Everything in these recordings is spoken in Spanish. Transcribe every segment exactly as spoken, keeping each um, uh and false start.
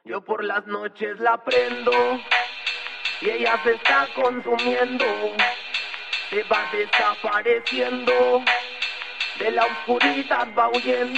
Yo por las noches la prendo y ella se está consumiendo, se va desapareciendo, de la oscuridad va huyendo.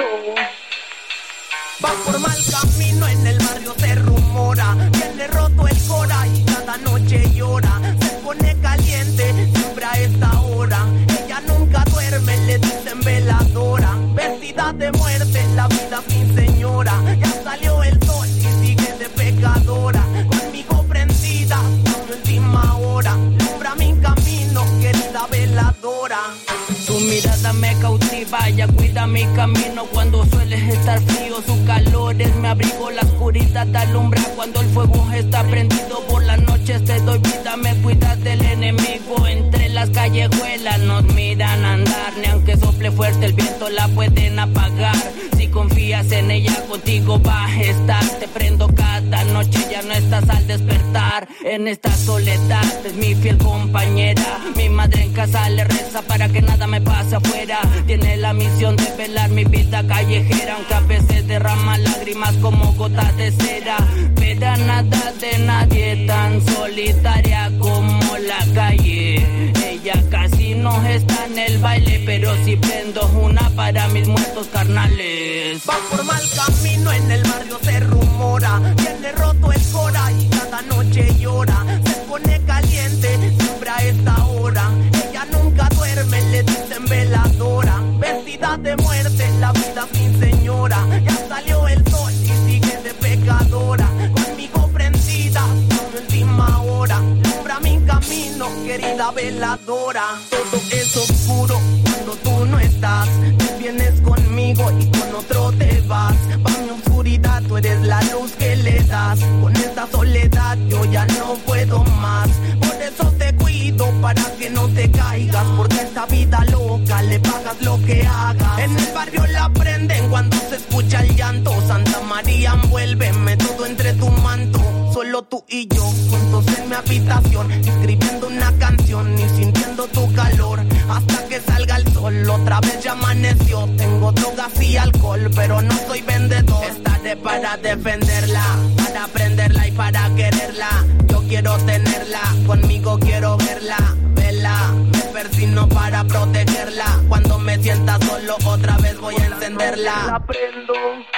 Va por mal camino, en el barrio se rumora, tiene roto el cora y cada noche llora. Se pone caliente, siempre a esta hora, ella nunca duerme, le dicen veladora. Vestida de muerte, la vida sin señora, ya salió el sol y sigue de pecadora. Conmigo prendida, a mi última hora, alumbra mi camino, querida veladora. Tu mirada me cautiva, ella cuida mi camino cuando suele estar frío. Su calor es mi abrigo, la oscuridad alumbra cuando el fuego está prendido. Por las noches te doy vida, me cuidas del enemigo. Entre las callejuelas nos miran andar, ni aunque sople fuerte el viento la pueden apagar. Si confías en ella, contigo va a estar. Te prendo cada noche, ya no estás al despertar. En esta soledad es mi fiel compañera. Mi madre en casa le reza para que nada me pase afuera. Tiene la misión de velar mi vida callejera, aunque a veces derrama lágrimas como gotas de cera. Pero nada de nadie tan solitaria como la calle. Ella casi no está en el baile, pero si prendo una para mis muertos carnales. Va por mal camino, en el barrio se rumora, tiene roto el cora y cada noche llora. Se pone caliente, siempre a esta hora, ella nunca duerme, le dicen veladora. Vestida de muerte, la vida sin señora, ya salió el sol y sigue de pecadora. Conmigo prendida, a mi última hora, alumbra mi camino, querida veladora. Todo es oscuro cuando tú no estás, te vienes conmigo y con otro te vas. Pa' mi oscuridad tú eres la luz que le das, con esta soledad yo ya no puedo más. Por eso te cuido para que no te caigas, porque esta vida loca le pagas lo que hagas. En el barrio la prenden cuando se escucha el llanto. Santa María, envuélveme todo entre tu manto. Solo tú y yo, juntos en mi habitación, escribiendo una canción y sintiendo tu calor. Hasta que salga el sol, otra vez ya amaneció. Tengo drogas y alcohol, pero no soy vendedor. Estaré para defenderla, para prenderla y para quererla. Yo quiero tenerla, conmigo quiero verla, vela. Me persino para protegerla. Cuando me sienta solo, otra vez voy a encenderla. La prendo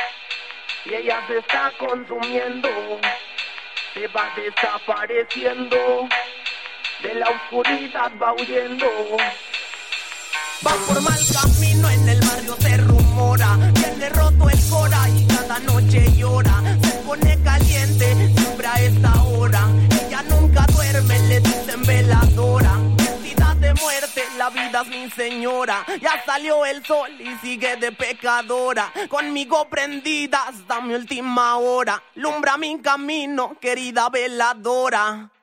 y ella se está consumiendo, se va desapareciendo, de la oscuridad va huyendo. Va por mal camino, en el barrio se rumora, tiene roto el cora y cada noche llora. Se pone caliente, siempre a esta hora, ella nunca duerme, le dicen veladora. Vestida de muerte, la vida es mi señora, ya salió el sol y sigue de pecadora. Conmigo prendida hasta mi última hora, alumbra mi camino, querida veladora.